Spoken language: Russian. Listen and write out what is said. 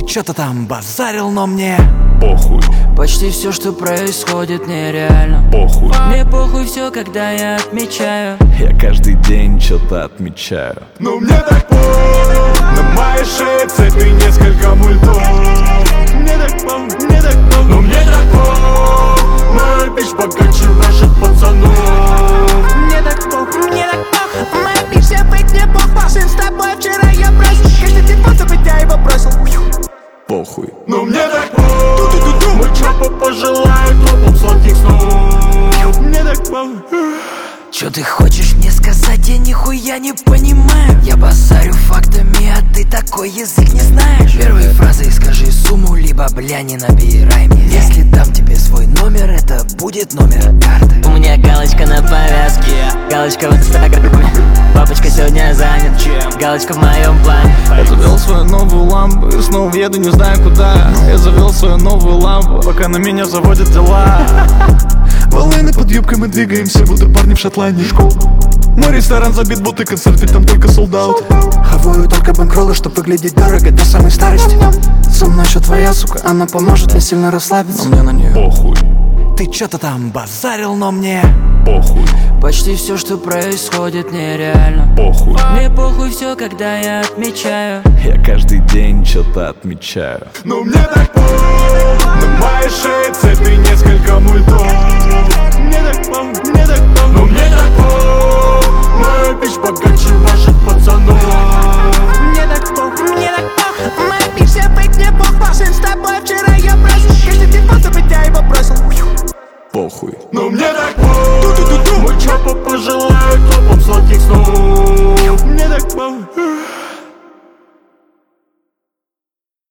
Ты чё-то там базарил, но мне похуй. Почти все, что происходит, нереально. Похуй. Мне похуй все, когда я отмечаю. Я каждый день что-то отмечаю. Но мне так похуй. На моей шее цепи несколько мультов. Мне так похуй, мне так похуй. Но мне так похуй. Моя бич богаче ваших пацанов. Мне так похуй, Мне так похуй, моя бич вся фейк, мне похуй. Сын с тобой вчера я бросил. Каждый телефон, только я его бросил. Похуй. Но мне так похуй. Мой чопа пожелает топом сладких снов. Мне так похуй. Чё ты хочешь мне сказать, я нихуя не понимаю. Я базарю фактами, а ты такой язык не знаешь. Первые фразы скажи сумму, либо бля не набирай мне. Если дам тебе свой номер, это будет номер карты. У меня галочка на повязке, галочка в инстаграме. Папочка сегодня занят, чем? Галочка в моем плане. Я завел свою новую лампу и снова еду не знаю куда. Я завел свою новую лампу, пока на меня заводят дела. Волны под юбкой мы двигаемся, будто парни в Шотландии. Мой ресторан забит, будто концерт, ведь там только солдат. Хаваю только банкроллы, чтоб выглядеть дорого до самой старости. Со мной еще твоя сука, она поможет мне сильно расслабиться. Но мне на нее Похуй. Ты чё-то там базарил, но мне Похуй. Почти все, что происходит, нереально. Похуй. Мне похуй все, когда я отмечаю. Я каждый день что-то отмечаю. Но мне так похуй. На моей шее цепи несколько мультов. Мне так похуй, мне так похуй. Но мне так похуй. Моя бич богаче ваших пацанов. Мне так похуй, мне так похуй. Моя бич вся фейк, мне похуй. Сын с тобой вчера я бросил. Каждый телефон, только я его бросил. Похуй. Но мне так похуй. Мой чопа пожелает